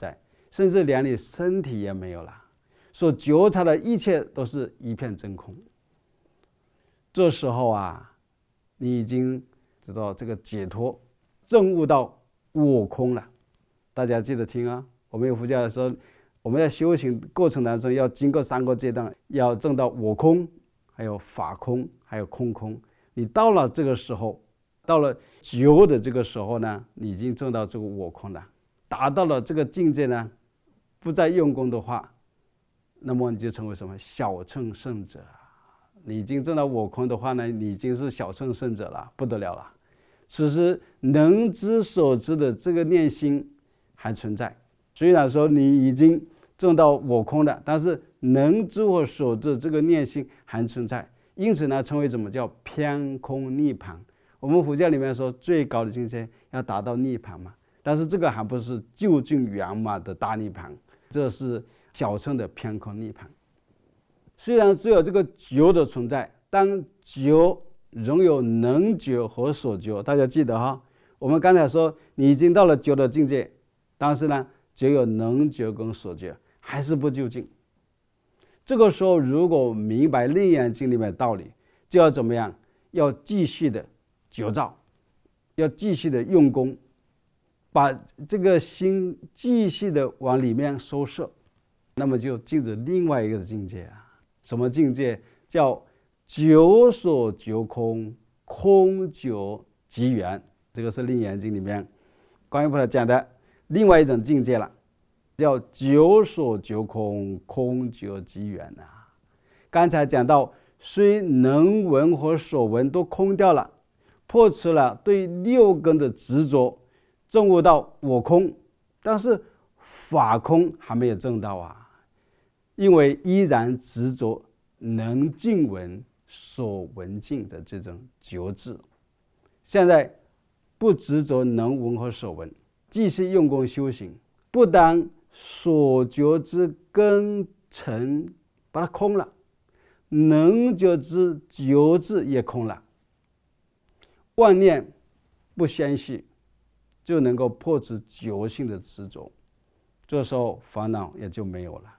甚至连你身体也没有了，所觉察的一切都是一片真空。这时候啊，你已经知道这个解脱，证悟到我空了。大家记得听啊，我们有佛教说，我们在修行过程当中要经过三个阶段，要证到我空，还有法空，还有空空。你到了这个时候，到了觉的这个时候呢，你已经证到这个我空了，达到了这个境界呢，不再用功的话，那么你就成为什么小乘圣者。你已经证到我空的话呢，你已经是小乘圣者了，不得了了。此时能知所知的这个念心还存在，虽然说你已经证到我空了，但是能知或所知这个念心还存在，因此呢，称为什么叫偏空涅槃。我们佛教里面说最高的境界要达到涅槃嘛，但是这个还不是究竟圆满的大涅槃，这是小乘的偏空涅槃。虽然只有这个觉的存在，但觉仍有能觉和所觉。大家记得哈，我们刚才说你已经到了觉的境界，但是呢，只有能觉跟所觉，还是不究竟。这个时候，如果明白《楞严经》里面的道理，就要怎么样？要继续的觉照，要继续的用功，把这个心继续的往里面收摄，那么就进入另外一个境界啊。什么境界？叫觉所觉空，空觉即圆。这个是《楞严经》里面观音菩萨讲的另外一种境界了，叫觉所觉空，空觉即圆啊。刚才讲到，虽能闻和所闻都空掉了，破除了对六根的执着，证悟到我空，但是法空还没有证到啊。因为依然执着能尽闻所闻尽的这种觉智，现在不执着能闻和所闻，继续用功修行，不但所觉之根尘把它空了，能觉之觉智也空了，万念不相续，就能够破除觉性的执着，这时候烦恼也就没有了。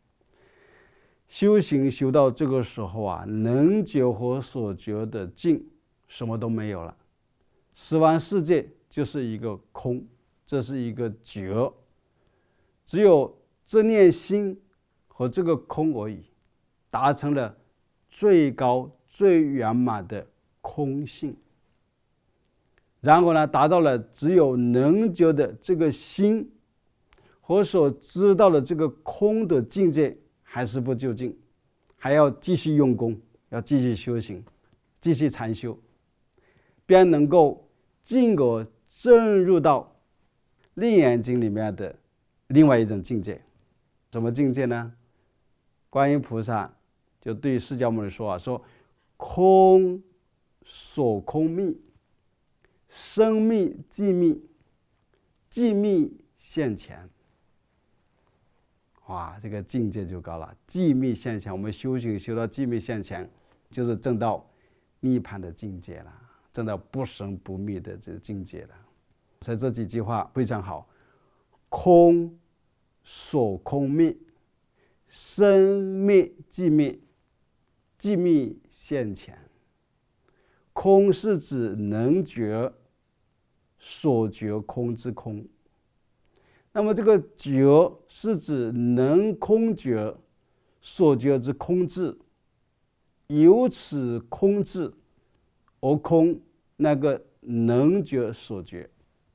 修行修到这个时候啊，能觉和所觉的境什么都没有了，十方世界就是一个空，这是一个觉，只有这念心和这个空而已，达成了最高最圆满的空性。然后呢，达到了只有能觉的这个心和所知道的这个空的境界还是不究竟，还要继续用功，要继续修行，继续禅修，便能够进而证入到《楞严经》里面的另外一种境界。什么境界呢？观音菩萨就对释迦牟尼说啊，说空所空密，生密寂密，寂密现前。哇，这个境界就高了，寂密现前。我们修行修到寂密现前，就是证到涅槃的境界了，证到不生不灭的这个境界了。所以这几句话非常好：空所空灭，生灭寂灭，寂灭现前。空是指能觉所觉空之空，那么这个觉是指能空觉所觉之空智，由此空智而空那个能觉所觉。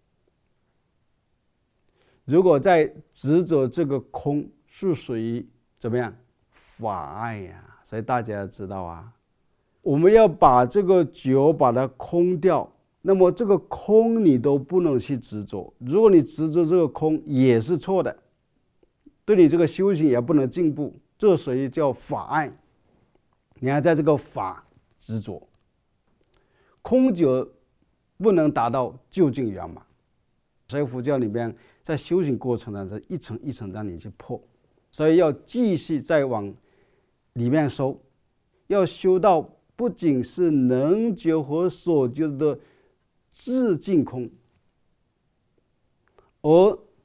如果在执着这个空，是属于怎么样法爱呀、啊？所以大家要知道啊，我们要把这个觉把它空掉，那么这个空你都不能去执着。如果你执着这个空也是错的，对你这个修行也不能进步，这属于叫法爱。你还在这个法执着，空觉不能达到究竟圆满。所以佛教里面在修行过程当中一层一层让你去破，所以要继续再往里面收，要修到不仅是能觉和所觉的自净空，而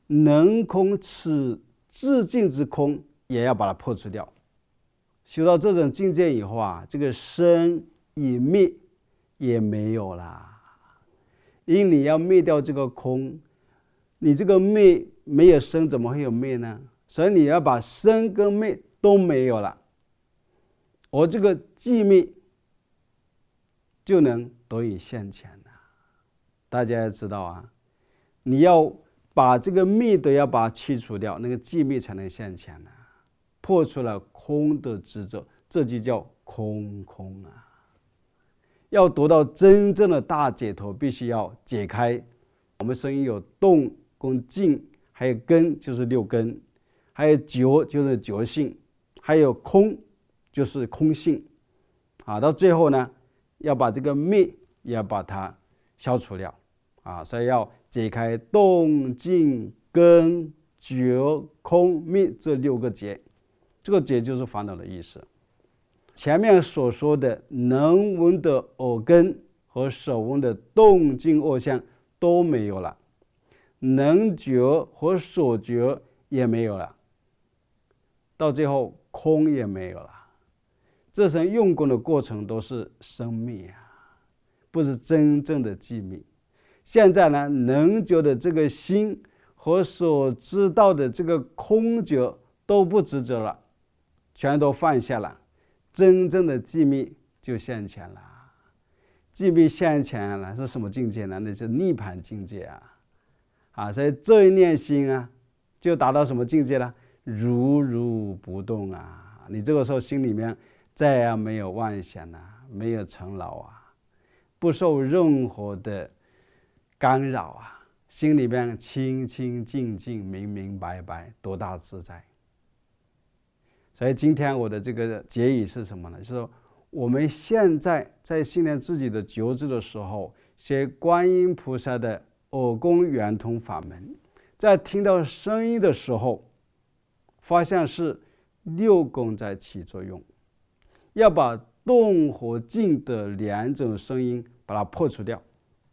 能空此自尽之空也要把它破除掉。修到这种境界以后啊，这个生与灭也没有啦。因你要灭掉这个空，你这个灭没有生，怎么会有灭呢？所以你要把生跟灭都没有了，而这个寂灭就能得以现前了。大家要知道啊，你要把这个灭都要把它去除掉，那个寂灭才能现前了，破除了空的执着，这就叫空空啊。要得到真正的大解脱，必须要解开我们身有动跟静，还有根就是六根，还有觉就是觉性，还有空就是空性啊。到最后呢，要把这个灭也要把它消除掉啊。所以要解开动静根觉空灭这六个结，这个结就是烦恼的意思。前面所说的能闻的耳根和手闻的动静二相都没有了，能觉和所觉也没有了，到最后空也没有了。这层用功的过程都是生灭啊，不是真正的寂灭。现在呢，能觉的这个心和所知道的这个空觉都不执着了，全都放下了，真正的寂灭就现前了。寂灭现前了是什么境界呢？那是涅槃境界啊！啊，所以这一念心啊，就达到什么境界呢？如如不动啊！你这个时候心里面再也没有妄想啊，没有尘劳啊，不受任何的干扰啊，心里面清清净净、明明白白，多大自在！所以今天我的这个结语是什么呢？就是说我们现在在训练自己的觉知的时候，学观音菩萨的耳根圆通法门，在听到声音的时候，发现是六根在起作用，要把动和静的两种声音把它破除掉。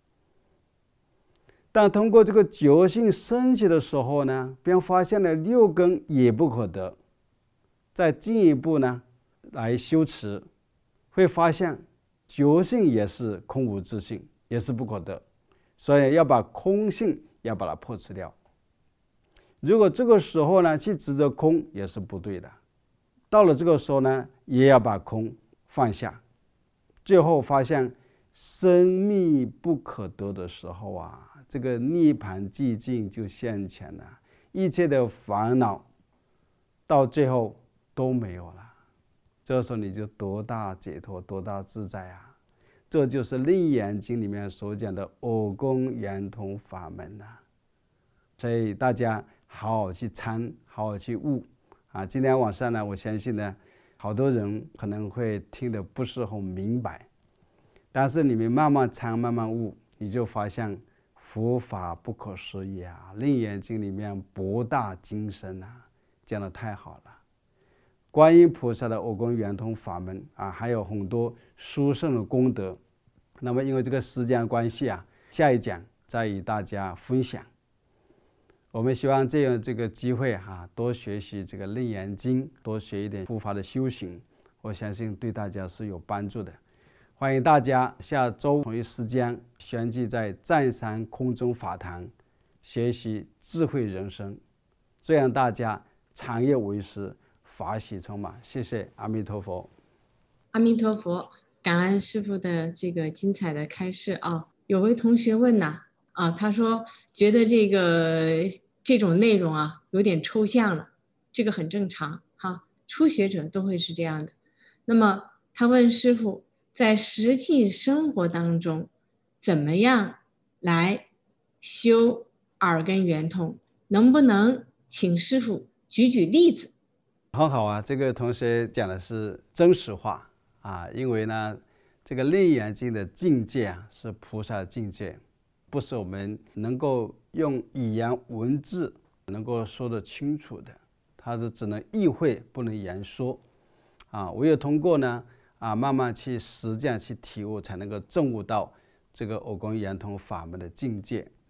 但通过这个觉性升起的时候呢，便发现了六根也不可得。再进一步呢来修持，会发现觉性也是空无自性，也是不可得，所以要把空性要把它破除掉。如果这个时候呢去执着空也是不对的，到了这个时候呢也要把空放下，最后发现生灭不可得的时候啊，这个涅槃寂静就现前了，一切的烦恼到最后都没有了，这时候你就多大解脱，多大自在啊！这就是《楞严经》里面所讲的耳根圆通法门啊。所以大家好好去参，好好去悟啊！今天晚上呢，我相信呢，好多人可能会听得不是很明白，但是你们慢慢参，慢慢悟，你就发现佛法不可思议啊！《楞严经》里面博大精深啊，讲得太好了。观音菩萨的耳根圆通法门啊，还有很多殊胜的功德。那么因为这个时间的关系啊，下一讲再与大家分享。我们希望这样这个机会啊，多学习这个楞严经，多学一点佛法的修行，我相信对大家是有帮助的。欢迎大家下周同一时间相聚在湛山空中法堂，学习智慧人生，这样大家长夜为师，法喜充满。谢谢阿弥陀佛。 阿弥陀佛，感恩师父的这个精彩的开示啊！有位同学问呐，啊，他说觉得这个这种内容啊有点抽象了，这个很正常哈，初学者都会是这样的。那么他问师父，在实际生活当中，怎么样来修耳根圆通？能不能请师父举举例子？ 很好啊，这个同学讲的是真实话啊，因为呢，这个《楞严经》的境界啊是菩萨的境界，不是我们能够用语言文字能够说得清楚的，它是只能意会，不能言说啊。唯有通过呢啊，慢慢去实践、去体悟，才能够证悟到这个耳根圆通法门的境界。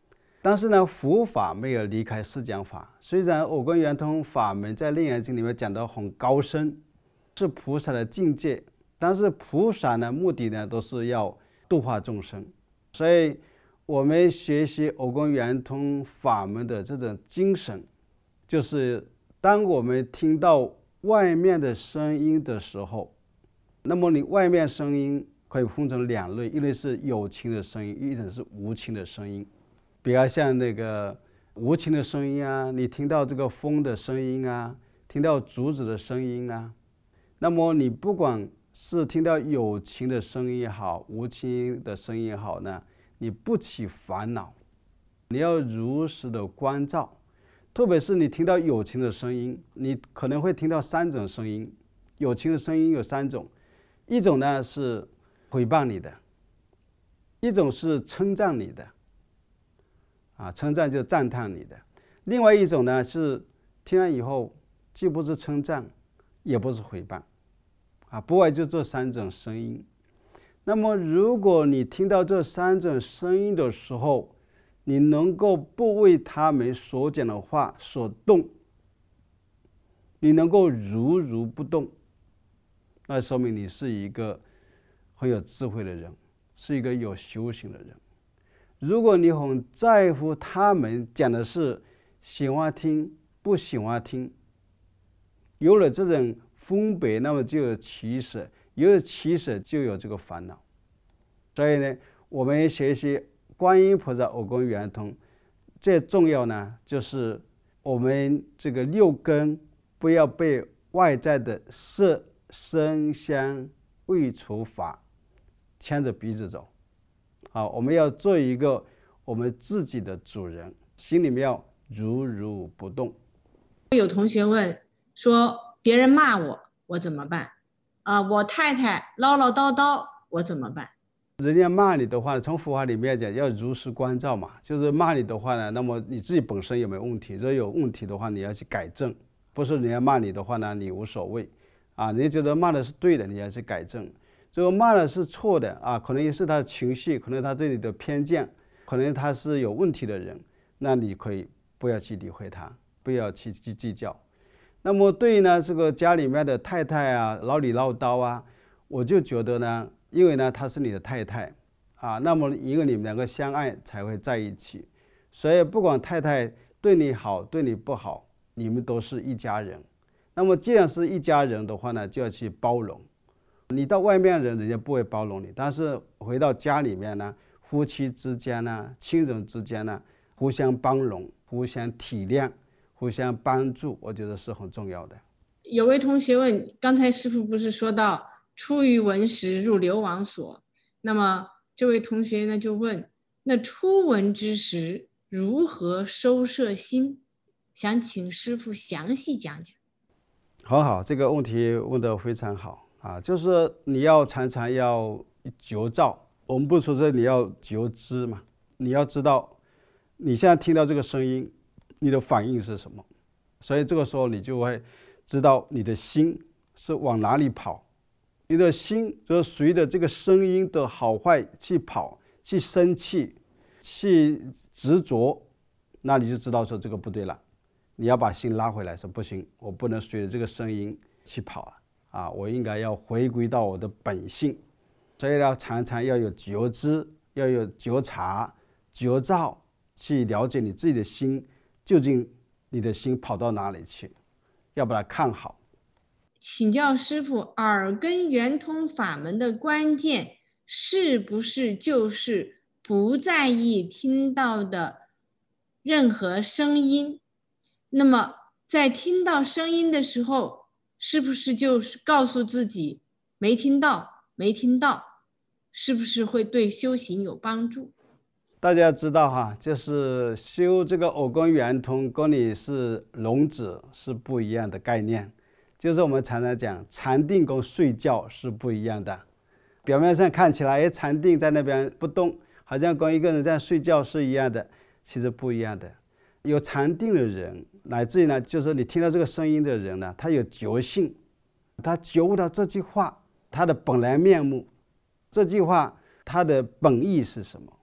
但是呢，佛法没有离开释讲法。虽然偶根圆通法门在《楞严经》里面讲到很高深，是菩萨的境界，但是菩萨呢，目的呢都是要度化众生。所以我们学习偶根圆通法门的这种精神，就是当我们听到外面的声音的时候，那么你外面声音可以分成两类，一类是有情的声音，一种是无情的声音。比较像那个无情的声音啊，你听到这个风的声音啊，听到竹子的声音啊，那么你不管是听到有情的声音也好，无情的声音也好呢，你不起烦恼，你要如实的关照。特别是你听到有情的声音，你可能会听到三种声音。有情的声音有三种，一种呢是诽谤你的，一种是称赞你的啊，称赞就是赞叹你的。另外一种呢是听完以后既不是称赞也不是诽谤啊，不外就这三种声音。那么如果你听到这三种声音的时候，你能够不为他们所讲的话所动，你能够如如不动，那说明你是一个很有智慧的人，是一个有修行的人。如果你很在乎他们讲的是喜欢听不喜欢听，有了这种分别，那么就有取舍，有了取舍就有这个烦恼。所以呢，我们学习观音菩萨偶根圆通最重要呢，就是我们这个六根不要被外在的色声香味触法牵着鼻子走。好，我们要做一个我们自己的主人，心里面要如如不动。 有同学问说，别人骂我，我怎么办？啊、呃，我太太唠唠叨叨，我怎么办？ 人家骂你的话，从佛法里面讲要如实关照嘛，就是骂你的话呢，那么你自己本身有没有问题？如果有问题的话，你要去改正，不是人家骂你的话呢，你无所谓啊，你觉得骂的是对的，你要去改正。如果骂的是错的啊，可能也是他的情绪，可能他对你的偏见，可能他是有问题的人，那你可以不要去理会他，不要去去计较。那么对于呢这个家里面的太太啊，唠里唠叨啊，我就觉得呢，因为呢她是你的太太啊，那么因为你们两个相爱才会在一起，所以不管太太对你好对你不好，你们都是一家人。那么既然是一家人的话呢，就要去包容。你到外面人，人家不会包容你，但是回到家里面呢，夫妻之间呢，亲人之间呢，互相包容，互相体谅，互相帮助，我觉得是很重要的。 有位同学问，刚才师父不是说到出于闻时入流王所，那么这位同学呢就问，那初闻之时如何收摄心？想请师父详细讲讲。 很好，这个问题问得非常好啊，就是你要常常要觉照，我们不说是你要觉知嘛，你要知道你现在听到这个声音，你的反应是什么，所以这个时候你就会知道你的心是往哪里跑，你的心就随着这个声音的好坏去跑，去生气，去执着，那你就知道说这个不对了，你要把心拉回来，说不行，我不能随着这个声音去跑啊。啊，我应该要回归到我的本性，所以呢，常常要有觉知，要有觉察、觉照，去了解你自己的心，究竟你的心跑到哪里去，要把它看好。 请教师父，耳根圆通法门的关键是不是就是不在意听到的任何声音？那么在听到声音的时候，是不是就是告诉自己没听到没听到，是不是会对修行有帮助？ 大家知道哈，就是修这个偶根圆通跟你是聋子是不一样的概念，就是我们常常讲禅定跟睡觉是不一样的。表面上看起来哎，禅定在那边不动，好像跟一个人在睡觉是一样的，其实不一样的。有禅定的人，乃至于呢，就是你听到这个声音的人呢，他有觉性，他觉悟到这句话它的本来面目，这句话它的本意是什么，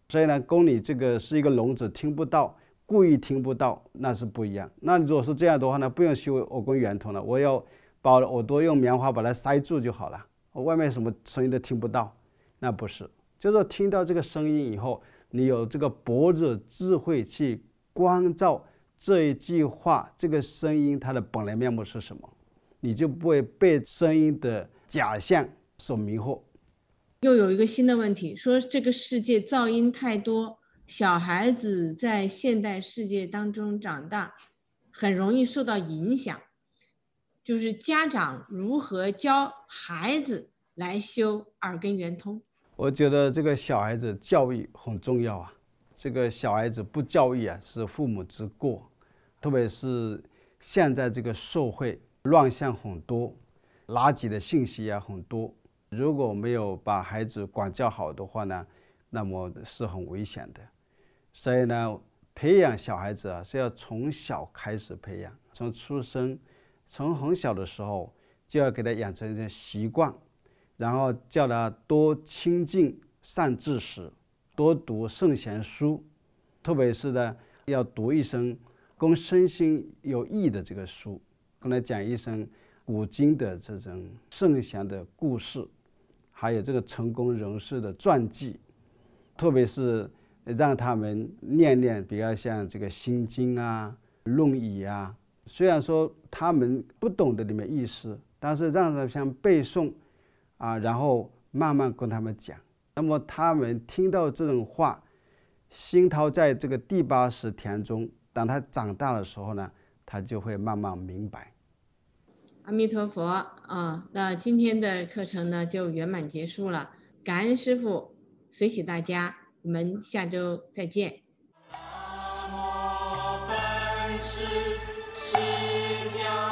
所以呢，供你这个是一个聋子听不到，故意听不到，那是不一样。那如果是这样的话呢，不用修耳根圆通了，我要把耳朵用棉花把它塞住就好了，我外面什么声音都听不到，那不是。就是说听到这个声音以后，你有这个般若智慧去关照这一句话，这个声音它的本来面目是什么，你就不会被声音的假象所迷惑。 又有一个新的问题，说这个世界噪音太多，小孩子在现代世界当中长大，很容易受到影响。就是家长如何教孩子来修耳根圆通？ 我觉得这个小孩子教育很重要啊，这个小孩子不教育啊是父母之过，特别是现在这个社会乱象很多，垃圾的信息啊很多，如果没有把孩子管教好的话呢，那么是很危险的。所以呢，培养小孩子啊是要从小开始培养，从出生，从很小的时候就要给他养成一些习惯，然后叫他多亲近善知识，多读圣贤书，特别是呢要读一生跟身心有益的这个书，跟他讲一声古今的这种圣贤的故事，还有这个成功人士的传记，特别是让他们念念，比较像这个心经啊、论语啊，虽然说他们不懂得里面意思，但是让他们像背诵啊，然后慢慢跟他们讲，那么他们听到这种话，心陶在这个第八识田中，当他长大的时候呢，他就会慢慢明白。 阿弥陀佛啊！那今天的课程呢就圆满结束了，感恩师父，随喜大家，我们下周再见。 南无本师释迦